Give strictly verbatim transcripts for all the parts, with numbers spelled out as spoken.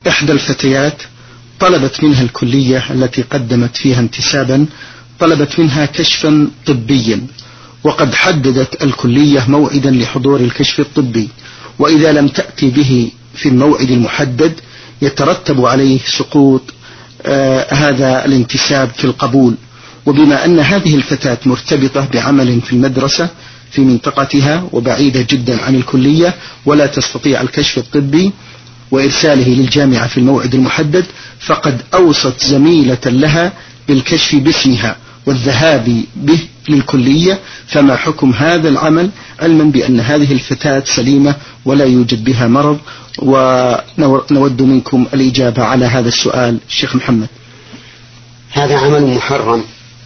إحدى الفتيات طلبت منها الكلية التي قدمت فيها انتسابا، طلبت منها كشفا طبيا، وقد حددت الكلية موعدا لحضور الكشف الطبي، وإذا لم تأتي به في الموعد المحدد يترتب عليه سقوط آه هذا الانتساب في القبول. وبما أن هذه الفتاة مرتبطة بعمل في المدرسة في منطقتها وبعيدة جدا عن الكلية ولا تستطيع الكشف الطبي وإرساله للجامعة في الموعد المحدد، فقد أوصت زميلة لها بالكشف باسمها والذهاب به للكلية، فما حكم هذا العمل علما بأن هذه الفتاة سليمة ولا يوجد بها مرض؟ ونود منكم الإجابة على هذا السؤال الشيخ محمد. هذا عمل محرم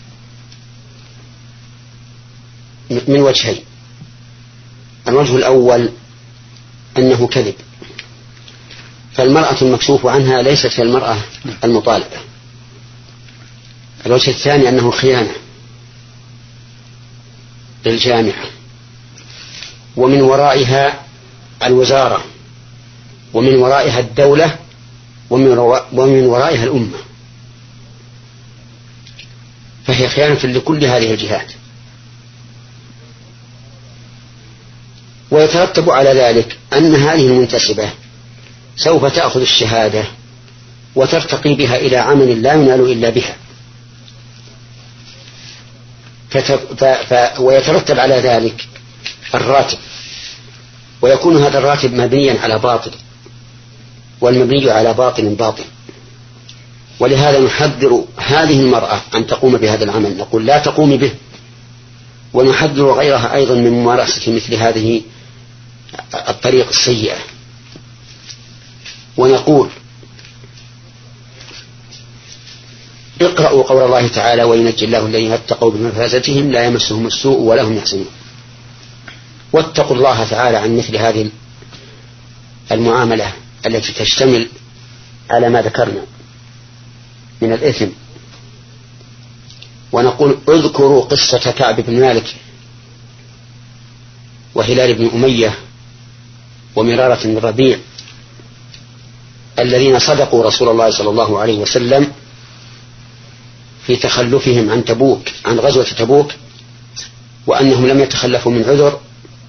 من وجهين. الوجه الأول أنه كذب، فالمرأة المكشوف عنها ليست هي المرأة المطالبة. الوجه الثاني أنه خيانة للجامعة، ومن ورائها الوزارة، ومن ورائها الدولة، ومن ورائها الأمة، فهي خيانة لكل هذه الجهات. ويترتب على ذلك أن هذه المنتسبة سوف تأخذ الشهادة وترتقي بها إلى عمل لا ينال إلا بها، ف... ف... ويترتب على ذلك الراتب، ويكون هذا الراتب مبنيا على باطل، والمبني على باطل باطل. ولهذا نحذر هذه المرأة أن تقوم بهذا العمل، نقول لا تقوم به، ونحذر غيرها أيضا من ممارسة مثل هذه الطريق السيئة، ونقول اقرأوا قول الله تعالى: وينجي الله الذين اتقوا بمفازتهم لا يمسهم السوء ولا هم يحزنون. واتقوا الله تعالى عن مثل هذه المعاملة التي تشتمل على ما ذكرنا من الإثم. ونقول اذكروا قصة كعب بن مالك وهلال بن أمية ومرارة بن الربيع الذين صدقوا رسول الله صلى الله عليه وسلم في تخلفهم عن تبوك عن غزوة تبوك، وأنهم لم يتخلفوا من عذر،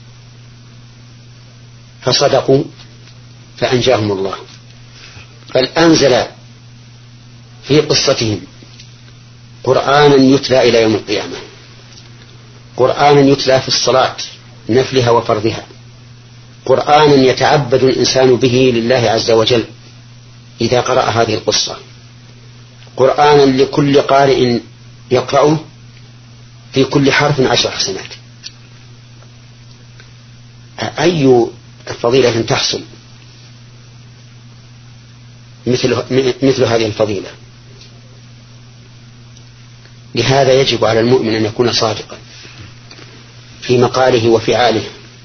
فصدقوا فأنجاهم الله. بل أنزل في قصتهم قرآنا يتلى إلى يوم القيامة، قرآنا يتلى في الصلاة نفلها وفرضها، قرآنا يتعبد الإنسان به لله عز وجل إذا قرأ هذه القصة، قرآنا لكل قارئ يقرأه في كل حرف عشر حسنات. أي فضيلة تحصل مثل, مثل هذه الفضيلة؟ لهذا يجب على المؤمن أن يكون صادقا في مقاله وفعاله،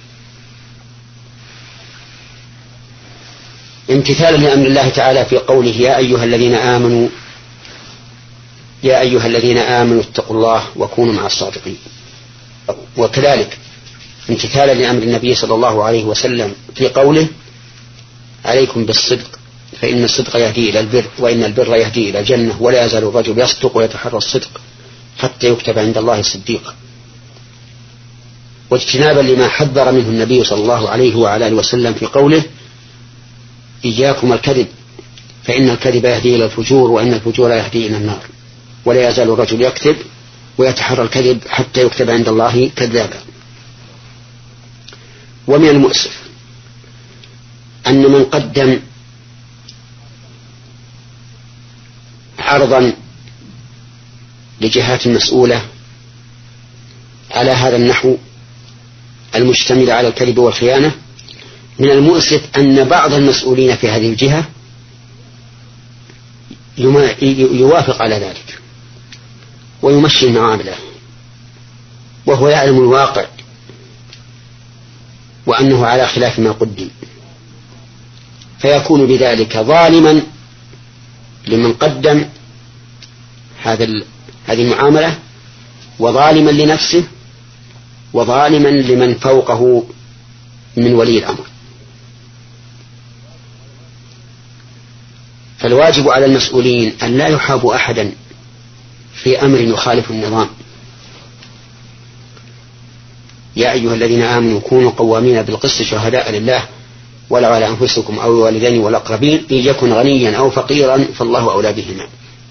امتثالا لأمر الله تعالى في قوله: يا أيها الذين آمنوا يا أيها الذين آمنوا اتقوا الله وكونوا مع الصادقين. وكذلك امتثالا لأمر النبي صلى الله عليه وسلم في قوله: عليكم بالصدق فإن الصدق يهدي إلى البر وإن البر يهدي إلى الجنة ولا يزال الرجل يصدق ويتحرى الصدق حتى يكتب عند الله صديقا. واجتنابا لما حذر منه النبي صلى الله عليه وعلى آله وسلم في قوله: إياكم الكذب فإن الكذب يهدي إلى الفجور وإن الفجور يهدي إلى النار ولا يزال الرجل يكذب ويتحرى الكذب حتى يكتب عند الله كذابا. ومن المؤسف أن من قدم عرضا لجهات مسؤولة على هذا النحو المشتمل على الكذب والخيانة، من المؤسف أن بعض المسؤولين في هذه الجهة يوافق على ذلك ويمشي المعاملة وهو يعلم الواقع وأنه على خلاف ما قدم، فيكون بذلك ظالما لمن قدم هذا هذه المعاملة، وظالما لنفسه، وظالما لمن فوقه من ولي الأمر. فالواجب على المسؤولين أن لا يحابوا أحدا في أمر يخالف النظام. يا أيها الذين آمنوا كونوا قوامين بالقسط شهداء لله ولو على أنفسكم أو الوالدين والأقربين إن يكن غنيا أو فقيرا فالله أولى بهما.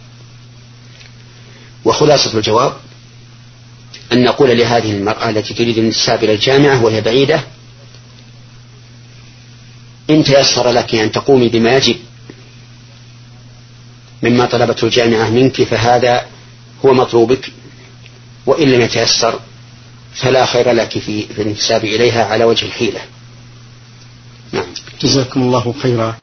وخلاصة الجواب أن نقول لهذه المرأة التي تريد الانتساب إلى الجامعة وهي بعيدة: إن تيسر لك أن تقومي بما يجب مما طلبته الجامعة منك فهذا هو مطلوبك، وإن لم يتيسر فلا خير لك في الانتساب إليها على وجه الحيلة. نعم. جزاكم الله خيرا.